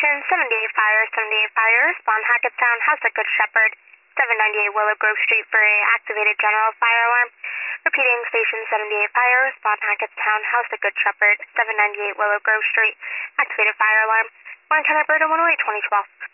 Station 78 Fire, 78 Fire, respond Hackettstown, House of Good Shepherd, 798 Willow Grove Street for a activated general fire alarm. Repeating, Station 78 Fire, respond Hackettstown, House of Good Shepherd, 798 Willow Grove Street, activated fire alarm. Warren County Bird 108, 2012.